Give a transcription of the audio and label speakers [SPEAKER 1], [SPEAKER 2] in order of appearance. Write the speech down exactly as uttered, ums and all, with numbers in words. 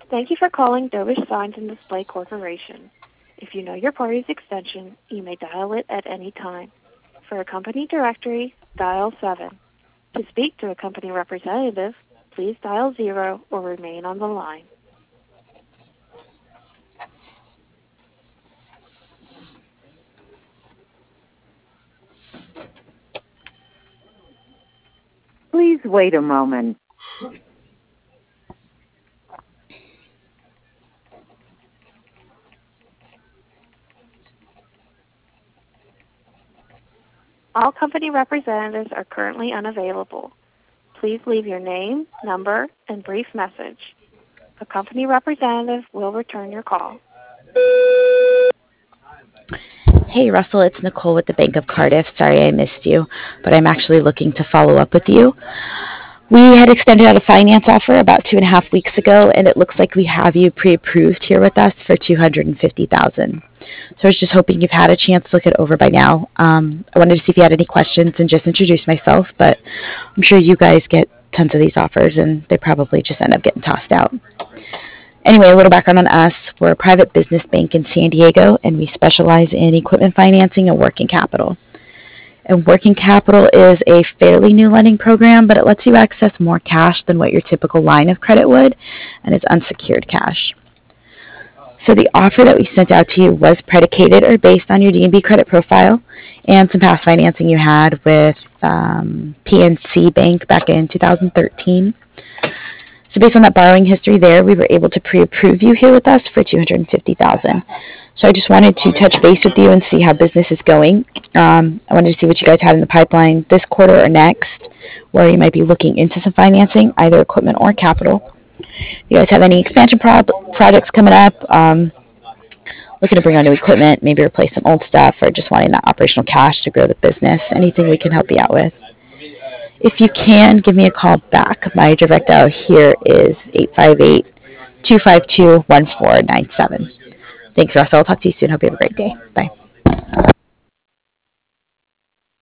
[SPEAKER 1] Thank you for calling Dovish Signs and Display Corporation. If you know your party's extension, you may dial it at any time. For a company directory, dial seven. To speak to a company representative, please dial zero or remain on the line.
[SPEAKER 2] Please wait a moment.
[SPEAKER 1] All company representatives are currently unavailable. Please leave your name, number, and brief message. A company representative will return your call.
[SPEAKER 3] Hey, Russell, it's Nicole with the Bank of Cardiff. Sorry I missed you, but I'm actually looking to follow up with you. We had extended out a finance offer about two and a half weeks ago, and it looks like we have you pre-approved here with us for two hundred fifty thousand dollars. So I was just hoping you've had a chance to look it over by now. Um, I wanted to see if you had any questions and just introduce myself, but I'm sure you guys get tons of these offers, and they probably just end up getting tossed out. Anyway, a little background on us. We're a private business bank in San Diego, and we specialize in equipment financing and working capital. And working capital is a fairly new lending program, but it lets you access more cash than what your typical line of credit would, and it's unsecured cash. So the offer that we sent out to you was predicated or based on your D and B credit profile and some past financing you had with um, P N C Bank back in two thousand thirteen. So based on that borrowing history there, we were able to pre-approve you here with us for two hundred fifty thousand dollars. So I just wanted to touch base with you and see how business is going. Um, I wanted to see what you guys had in the pipeline this quarter or next, where you might be looking into some financing, either equipment or capital. You guys have any expansion pro- projects coming up? Um, looking to bring on new equipment, maybe replace some old stuff, or just wanting that operational cash to grow the business? Anything we can help you out with? If you can, give me a call back. My direct dial here is eight five eight, two five two, one four nine seven. Thanks, Russell. I'll talk to you soon. Hope you have a great day. Bye.